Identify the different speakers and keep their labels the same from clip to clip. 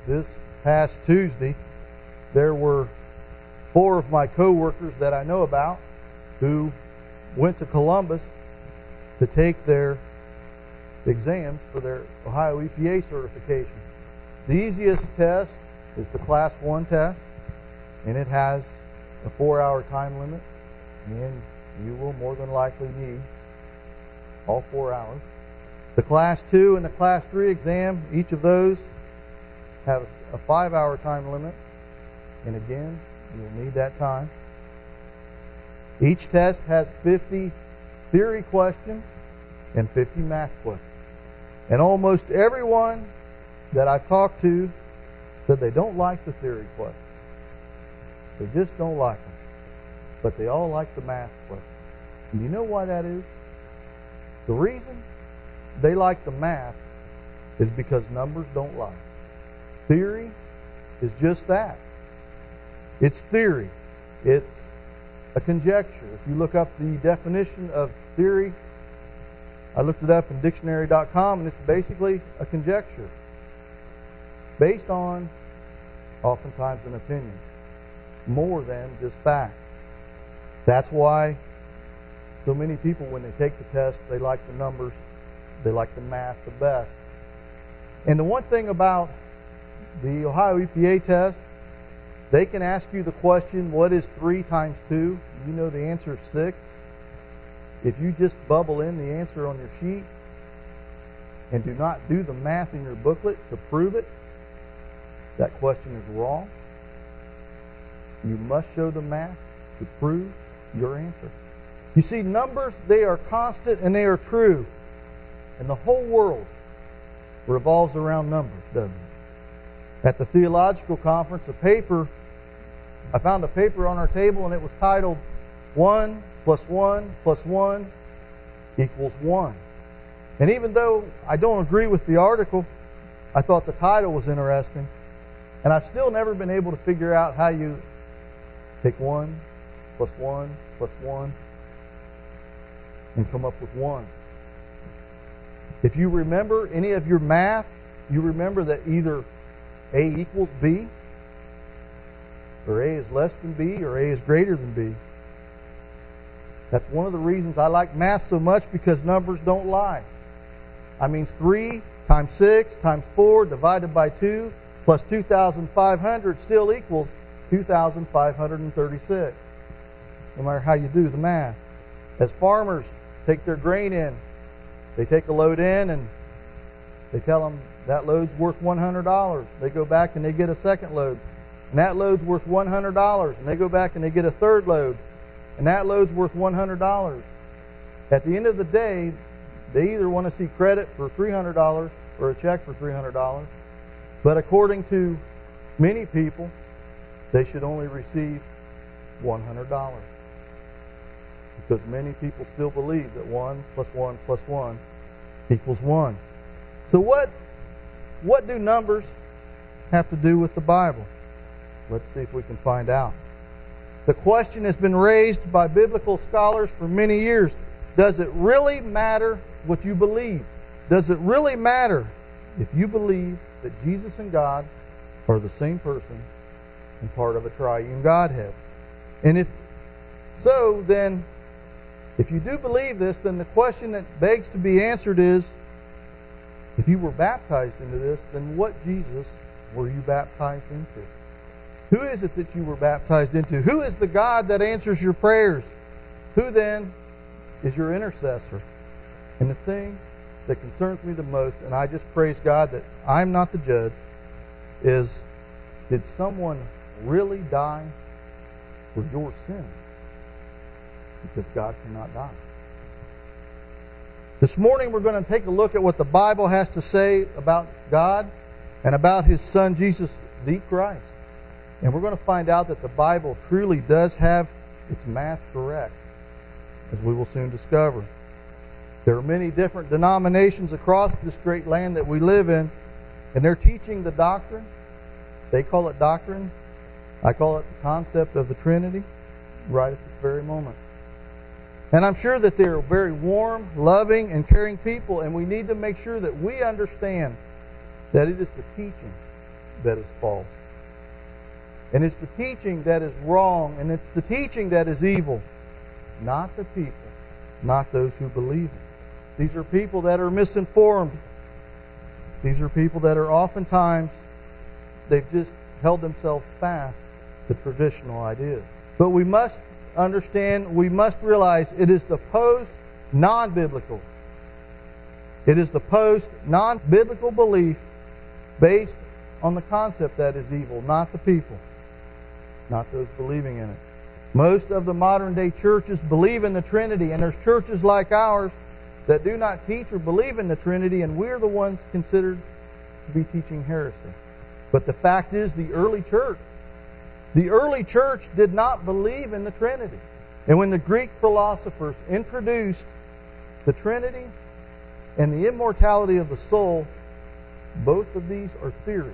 Speaker 1: this past Tuesday, there were 4 of my co-workers that I know about who went to Columbus to take their exams for their Ohio EPA certification. The easiest test is the Class 1 test, and it has a 4-hour time limit, and you will more than likely need all 4 hours. The Class 2 and the Class 3 exam, each of those have a 5-hour time limit, and again, you'll need that time. Each test has 50 theory questions and 50 math questions. And almost everyone that I've talked to said they don't like the theory questions. They just don't like them. But they all like the math questions. And you know why that is? The reason they like the math is because numbers don't lie. Theory is just that. It's theory. It's a conjecture. If you look up the definition of theory, I looked it up in dictionary.com, and it's basically a conjecture based on, oftentimes, an opinion, more than just fact. That's why so many people, when they take the test, they like the numbers, they like the math the best. And the one thing about the Ohio EPA test, they can ask you the question, what is 3 times 2? You know the answer is 6. If you just bubble in the answer on your sheet and do not do the math in your booklet to prove it, that question is wrong. You must show the math to prove your answer. You see, numbers, they are constant and they are true. And the whole world revolves around numbers, doesn't it? At the theological conference, I found a paper on our table, and it was titled 1 + 1 + 1 = 1. And even though I don't agree with the article, I thought the title was interesting. And I've still never been able to figure out how you take 1 + 1 + 1 and come up with 1. If you remember any of your math, you remember that either A equals B, or A is less than B, or A is greater than B. That's one of the reasons I like math so much, because numbers don't lie. I mean, 3 times 6 times 4 divided by 2 plus 2,500 still equals 2,536. No matter how you do the math. As farmers take their grain in, they take a load in and they tell them that load's worth $100. They go back and they get a second load. And that load's worth $100. And they go back and they get a third load. And that load's worth $100. At the end of the day, they either want to see credit for $300 or a check for $300. But according to many people, they should only receive $100. Because many people still believe that 1 + 1 + 1 = 1. So what do numbers have to do with the Bible? Let's see if we can find out. The question has been raised by biblical scholars for many years. Does it really matter what you believe? Does it really matter if you believe that Jesus and God are the same person and part of a triune Godhead? And if so, then if you do believe this, then the question that begs to be answered is, if you were baptized into this, then what Jesus were you baptized into? Who is it that you were baptized into? Who is the God that answers your prayers? Who then is your intercessor? And the thing that concerns me the most, and I just praise God that I'm not the judge, is, did someone really die for your sins? Because God cannot die. This morning we're going to take a look at what the Bible has to say about God and about His Son Jesus the Christ. And we're going to find out that the Bible truly does have its math correct, as we will soon discover. There are many different denominations across this great land that we live in, and they're teaching the doctrine. They call it doctrine. I call it the concept of the Trinity right at this very moment. And I'm sure that they're very warm, loving, and caring people, and we need to make sure that we understand that it is the teaching that is false. And it's the teaching that is wrong, and it's the teaching that is evil, not the people, not those who believe it. These are people that are misinformed. These are people that are oftentimes, they've just held themselves fast to traditional ideas. But we must understand, we must realize it is the post-non-biblical. It is the post-non-biblical belief based on the concept that is evil, not the people, not those believing in it. Most of the modern day churches believe in the Trinity, and there's churches like ours that do not teach or believe in the Trinity, and we're the ones considered to be teaching heresy. But the fact is, the early church did not believe in the Trinity. And when the Greek philosophers introduced the Trinity and the immortality of the soul, both of these are theories.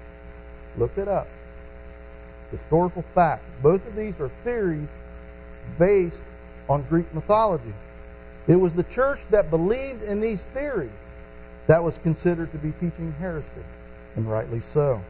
Speaker 1: Look it up. Historical fact. Both of these are theories based on Greek mythology. It was the church that believed in these theories that was considered to be teaching heresy, and rightly so.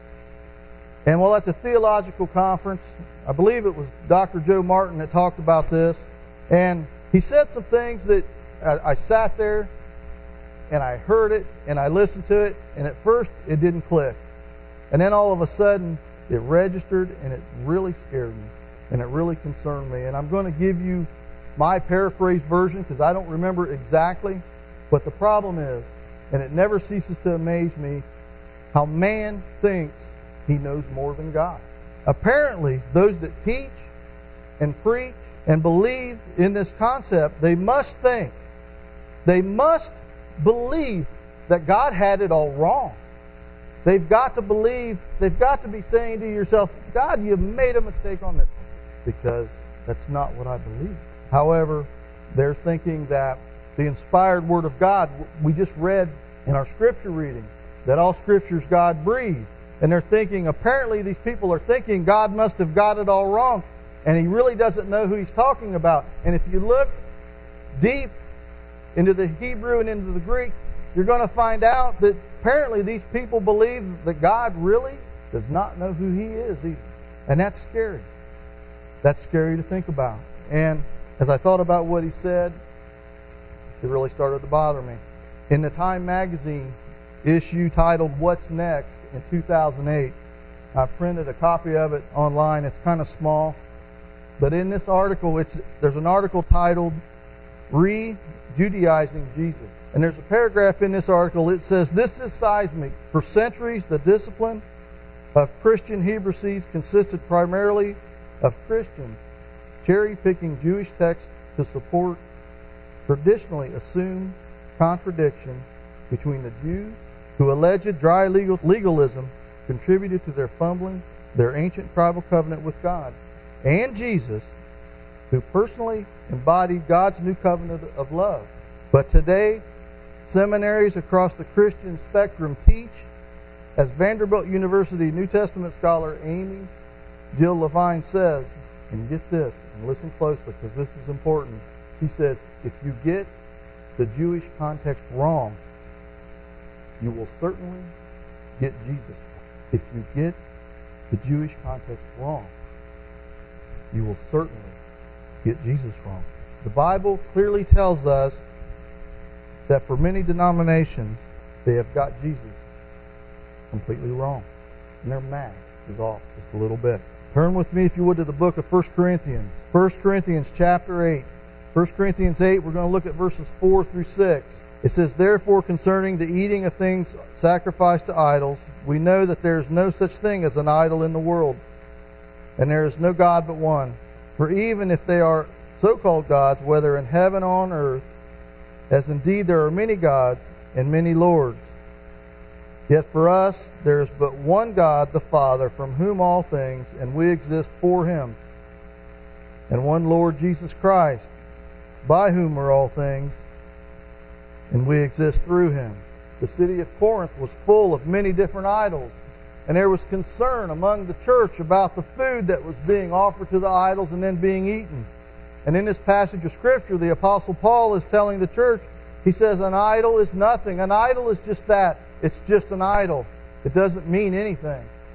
Speaker 1: And while at the theological conference, I believe it was Dr. Joe Martin that talked about this, and he said some things that I sat there and I heard it and I listened to it, and at first it didn't click. And then all of a sudden it registered, and it really scared me, and it really concerned me. And I'm going to give you my paraphrased version because I don't remember exactly. But the problem is, and it never ceases to amaze me, how man thinks he knows more than God. Apparently, those that teach and preach and believe in this concept, they must think, they must believe that God had it all wrong. They've got to believe, they've got to be saying to yourself, God, you've made a mistake on this one. Because that's not what I believe. However, they're thinking that the inspired Word of God, we just read in our Scripture reading, that all Scripture is God-breathed. And they're thinking, apparently these people are thinking God must have got it all wrong, and He really doesn't know who He's talking about. And if you look deep into the Hebrew and into the Greek, you're going to find out that apparently these people believe that God really does not know who He is either. And that's scary. That's scary to think about. And as I thought about what he said, it really started to bother me. In the Time magazine issue titled What's Next in 2008, I printed a copy of it online. It's kind of small. But in this article, there's an article titled Re-Judaizing Jesus. And there's a paragraph in this article. It says, "This is seismic. For centuries, the discipline of Christian Hebrews consisted primarily of Christians cherry-picking Jewish texts to support traditionally assumed contradiction between the Jews, who alleged dry legalism contributed to their fumbling their ancient tribal covenant with God, and Jesus, who personally embodied God's new covenant of love. But today, seminaries across the Christian spectrum teach, as Vanderbilt University New Testament scholar Amy Jill Levine says, and get this, and listen closely because this is important. She says, if you get the Jewish context wrong, you will certainly get Jesus wrong. If you get the Jewish context wrong, you will certainly get Jesus wrong. The Bible clearly tells us that for many denominations, they have got Jesus completely wrong. And their math is off just a little bit. Turn with me, if you would, to the book of 1 Corinthians. 1 Corinthians chapter 8. 1 Corinthians 8, we're going to look at verses 4 through 6. It says, "Therefore, concerning the eating of things sacrificed to idols, we know that there is no such thing as an idol in the world, and there is no God but one. For even if they are so-called gods, whether in heaven or on earth, as indeed there are many gods and many lords, yet for us there is but one God, the Father, from whom all things, and we exist for Him, and one Lord Jesus Christ, by whom are all things, and we exist through Him." The city of Corinth was full of many different idols, and there was concern among the church about the food that was being offered to the idols and then being eaten. And in this passage of Scripture, the Apostle Paul is telling the church, he says, an idol is nothing. An idol is just that. It's just an idol. It doesn't mean anything.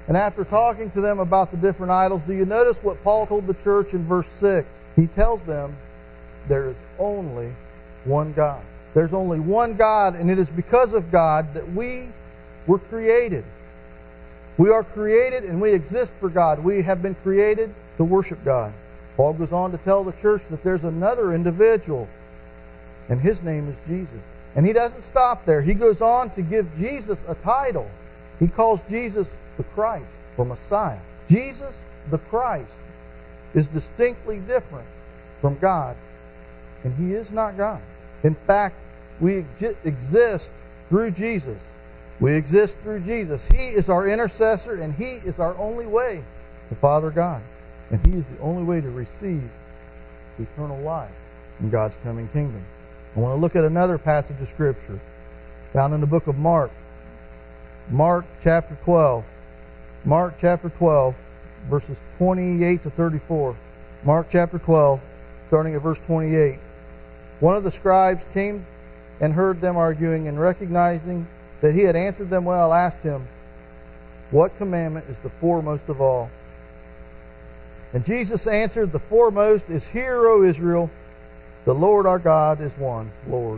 Speaker 1: And after talking to them about the different idols, do you notice what Paul told the church in verse 6? He tells them there is only one God. There's only one God, and it is because of God that we were created. We are created and we exist for God. We have been created to worship God. Paul goes on to tell the church that there's another individual, and his name is Jesus. And he doesn't stop there. He goes on to give Jesus a title. He calls Jesus the Christ, or Messiah. Jesus, the Christ, is distinctly different from God, and he is not God. In fact, we exist through Jesus. We exist through Jesus. He is our intercessor, and he is our only way to Father God. And he is the only way to receive eternal life in God's coming kingdom. I want to look at another passage of Scripture found in the book of Mark. Mark chapter 12. Mark chapter 12, verses 28 to 34. Mark chapter 12, starting at verse 28. One of the scribes came and heard them arguing, and recognizing that he had answered them well, asked him, "What commandment is the foremost of all?" And Jesus answered, "The foremost is, Hear, O Israel, the Lord our God is one Lord.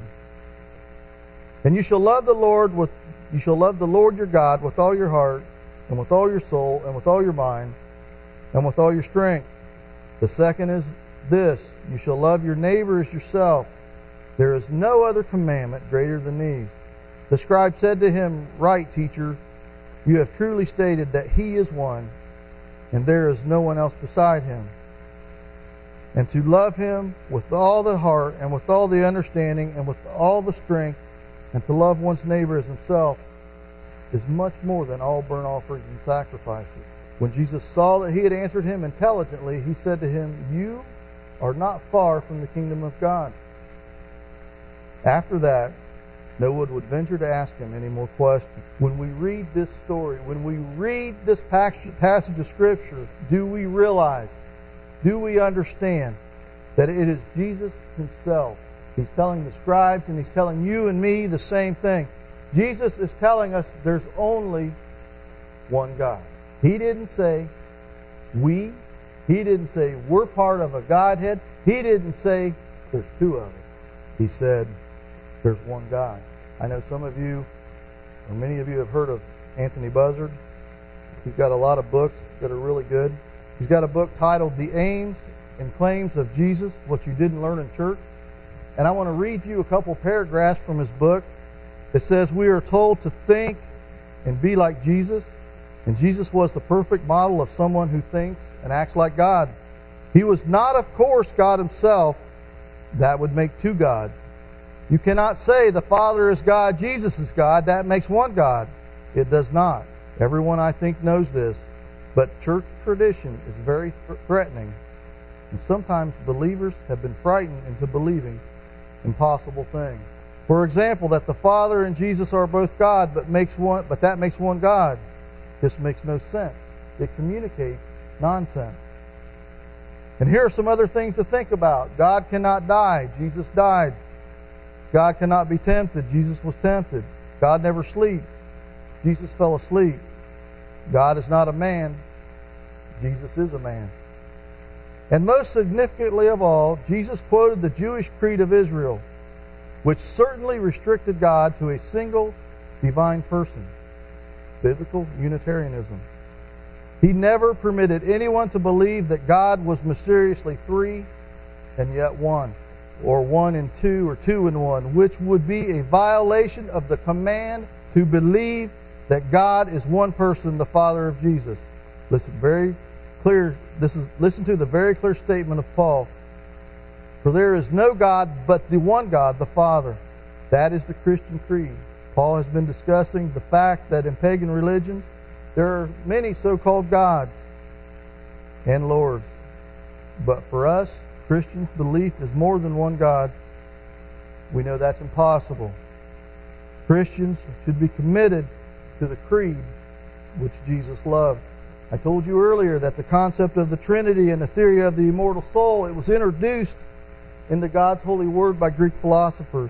Speaker 1: And you shall love the Lord your God with all your heart, and with all your soul, and with all your mind, and with all your strength. The second is this, you shall love your neighbor as yourself. There is no other commandment greater than these." The scribe said to him, "Right, teacher, you have truly stated that he is one, and there is no one else beside him. And to love him with all the heart, and with all the understanding, and with all the strength, and to love one's neighbor as himself, is much more than all burnt offerings and sacrifices." When Jesus saw that he had answered him intelligently, he said to him, "You are not far from the kingdom of God." After that, no one would venture to ask him any more questions. When we read this story, when we read this passage of Scripture, do we realize, do we understand that it is Jesus himself? He's telling the scribes, and he's telling you and me the same thing. Jesus is telling us there's only one God. He didn't say we. He didn't say we're part of a Godhead. He didn't say there's two of us. He said there's one God. I know some of you, or many of you, have heard of Anthony Buzzard. He's got a lot of books that are really good. He's got a book titled The Aims and Claims of Jesus, What You Didn't Learn in Church. And I want to read you a couple paragraphs from his book. It says, "We are told to think and be like Jesus, and Jesus was the perfect model of someone who thinks and acts like God. He was not, of course, God himself. That would make two gods. You cannot say the Father is God, Jesus is God. That makes one God. It does not. Everyone, I think, knows this. But church tradition is very threatening, and sometimes believers have been frightened into believing impossible things. For example, that the Father and Jesus are both God, but that makes one God. This makes no sense. It communicates nonsense. And here are some other things to think about. God cannot die. Jesus died. God cannot be tempted. Jesus was tempted. God never sleeps. Jesus fell asleep. God is not a man. Jesus is a man. And most significantly of all, Jesus quoted the Jewish creed of Israel, which certainly restricted God to a single divine person. Biblical Unitarianism. He never permitted anyone to believe that God was mysteriously three and yet one, or one and two, or two and one, which would be a violation of the command to believe that God is one person, the Father of Jesus. Listen to the very clear statement of Paul. For there is no God but the one God, the Father. That is the Christian creed. Paul has been discussing the fact that in pagan religions there are many so-called gods and lords. But for us, Christians, belief is more than one God. We know that's impossible. Christians should be committed to the creed which Jesus loved. I told you earlier that the concept of the Trinity and the theory of the immortal soul, it was introduced into God's holy word by Greek philosophers.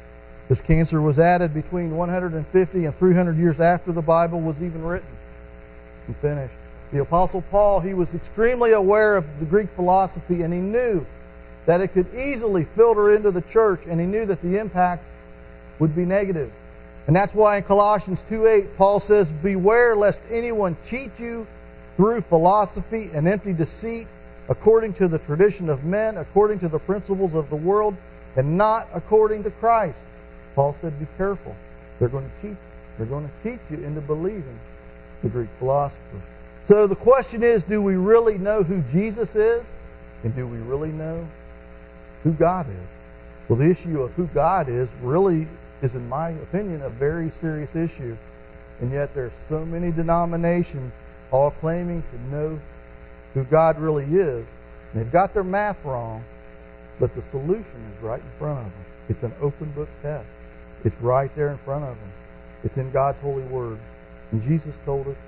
Speaker 1: This cancer was added between 150 and 300 years after the Bible was even written. and finished. The Apostle Paul, he was extremely aware of the Greek philosophy, and he knew that it could easily filter into the church, and he knew that the impact would be negative. And that's why in Colossians 2:8, Paul says, "Beware lest anyone cheat you through philosophy and empty deceit, according to the tradition of men, according to the principles of the world, and not according to Christ." Paul said, be careful. They're going to cheat you. They're going to cheat you into believing the Greek philosophers. So the question is, do we really know who Jesus is? And do we really know who God is? Well, the issue of who God is really is, in my opinion, a very serious issue. And yet there's so many denominations all claiming to know who God really is. And they've got their math wrong, but the solution is right in front of them. It's an open book test. It's right there in front of them. It's in God's holy word. And Jesus told us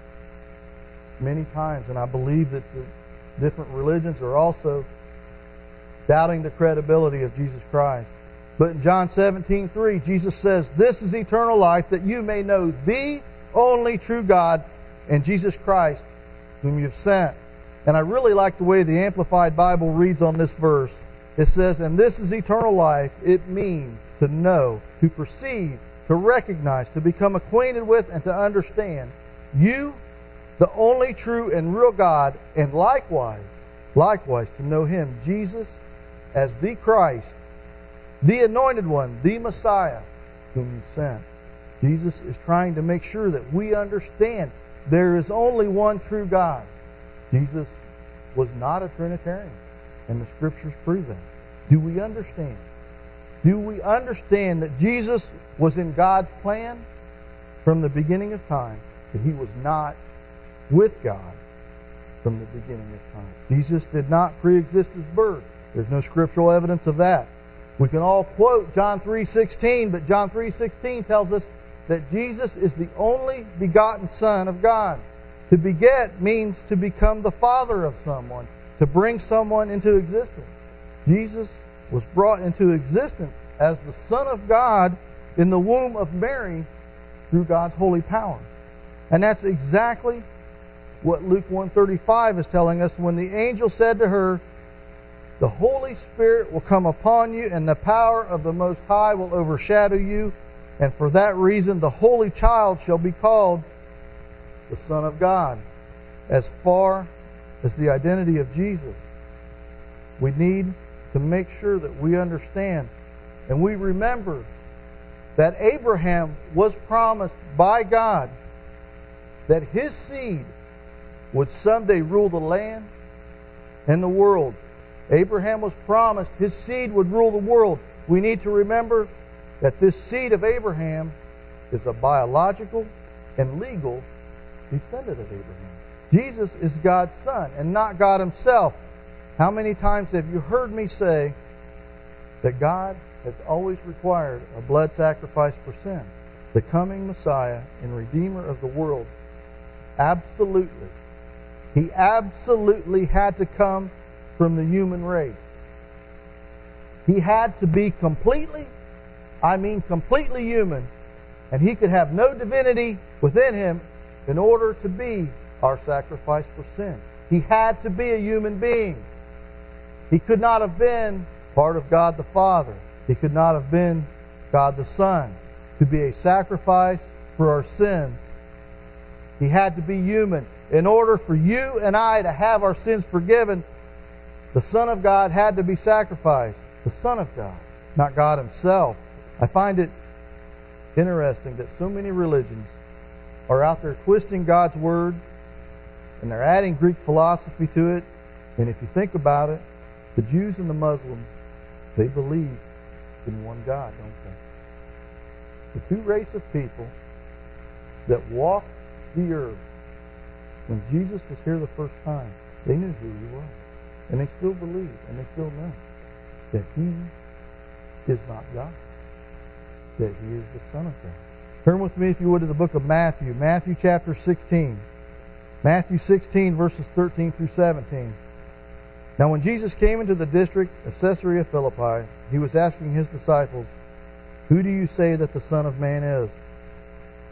Speaker 1: many times, and I believe that the different religions are also doubting the credibility of Jesus Christ. But in John 17:3, Jesus says, "This is eternal life, that you may know the only true God and Jesus Christ, whom you've sent." And I really like the way the Amplified Bible reads on this verse. It says, "And this is eternal life." It means to know, to perceive, to recognize, to become acquainted with, and to understand you, the only true and real God, and likewise to know Him, Jesus, as the Christ, the Anointed One, the Messiah, whom you sent. Jesus is trying to make sure that we understand there is only one true God. Jesus was not a Trinitarian, and the Scriptures prove that. Do we understand? Do we understand that Jesus was in God's plan from the beginning of time, that He was not with God from the beginning of time? Jesus did not pre-exist His birth. There's no scriptural evidence of that. We can all quote John 3:16, but John 3:16 tells us that Jesus is the only begotten Son of God. To beget means to become the father of someone, to bring someone into existence. Jesus was brought into existence as the Son of God in the womb of Mary through God's holy power. And that's exactly what Luke 1:35 is telling us when the angel said to her, "The Holy Spirit will come upon you, and the power of the Most High will overshadow you, and for that reason the Holy Child shall be called the Son of God." As far as the identity of Jesus, we need to make sure that we understand and we remember that Abraham was promised by God that his seed would someday rule the land and the world. Abraham was promised his seed would rule the world. We need to remember that this seed of Abraham is a biological and legal descendant of Abraham. Jesus is God's Son and not God Himself. How many times have you heard me say that God has always required a blood sacrifice for sin? The coming Messiah and Redeemer of the world, absolutely. He absolutely had to come from the human race. He had to be completely human, and He could have no divinity within Him in order to be our sacrifice for sin. He had to be a human being. He could not have been part of God the Father. He could not have been God the Son to be a sacrifice for our sins. He had to be human. In order for you and I to have our sins forgiven, the Son of God had to be sacrificed. The Son of God, not God Himself. I find it interesting that so many religions are out there twisting God's Word, and they're adding Greek philosophy to it. And if you think about it, the Jews and the Muslims, they believe in one God, don't they? The two races of people that walked the earth when Jesus was here the first time, they knew who He was. And they still believe, and they still know that He is not God, that He is the Son of God. Turn with me, if you would, to the book of Matthew. Matthew chapter 16. Matthew 16, verses 13 through 17. Now when Jesus came into the district of Caesarea Philippi, He was asking His disciples, "Who do you say that the Son of Man is?"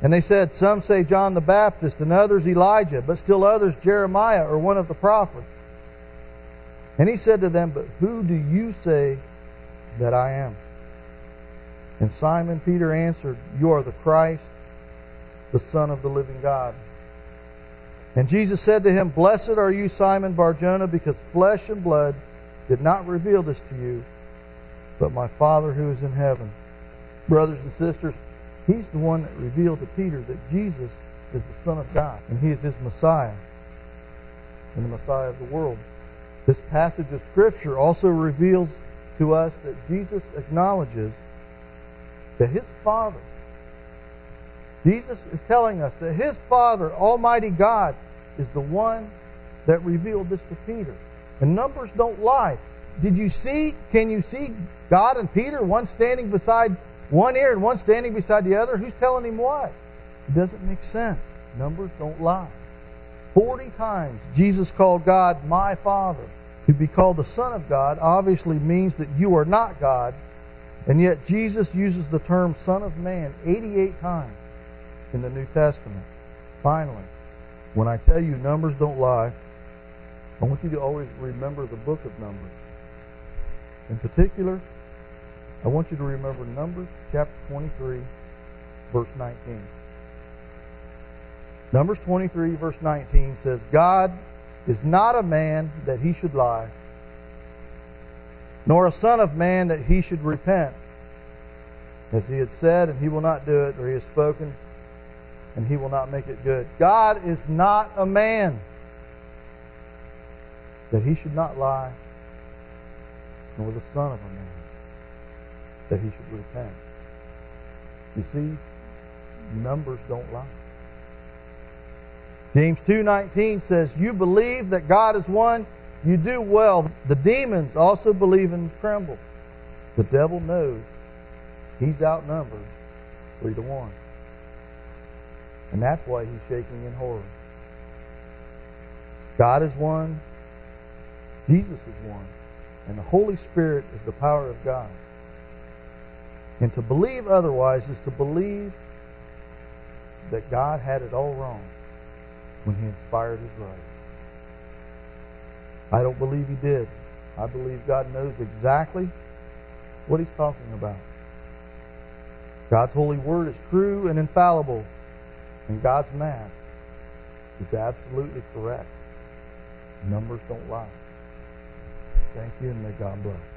Speaker 1: And they said, some say John the Baptist, and others Elijah, but still others Jeremiah or one of the prophets. And he said to them, but who do you say that I am? And Simon Peter answered, you are the Christ, the Son of the living God. And Jesus said to him, blessed are you, Simon Bar-Jonah, because flesh and blood did not reveal this to you, but my Father who is in heaven. Brothers and sisters, He's the one that revealed to Peter that Jesus is the Son of God, and He is His Messiah, and the Messiah of the world. This passage of Scripture also reveals to us that Jesus acknowledges that His Father, Jesus is telling us that His Father, Almighty God, is the one that revealed this to Peter. And numbers don't lie. Can you see God and Peter, one standing beside one ear and one standing beside the other? Who's telling him what? It doesn't make sense. Numbers don't lie. 40 times Jesus called God my Father. To be called the Son of God obviously means that you are not God, and yet Jesus uses the term Son of Man 88 times in the New Testament. Finally, when I tell you numbers don't lie, I want you to always remember the book of Numbers. In particular, I want you to remember Numbers chapter 23, verse 19. Numbers 23, verse 19 says, God is not a man that He should lie, nor a son of man that He should repent. As He had said, and He will not do it, or He has spoken, and He will not make it good. God is not a man that He should not lie, nor the son of a man that He should repent. You see, numbers don't lie. James 2:19 says, you believe that God is one, you do well. The demons also believe and tremble. The devil knows he's outnumbered 3-1. And that's why he's shaking in horror. God is one, Jesus is one, and the Holy Spirit is the power of God. And to believe otherwise is to believe that God had it all wrong when He inspired His writing. I don't believe He did. I believe God knows exactly what He's talking about. God's holy word is true and infallible, and God's math is absolutely correct. Numbers don't lie. Thank you, and may God bless.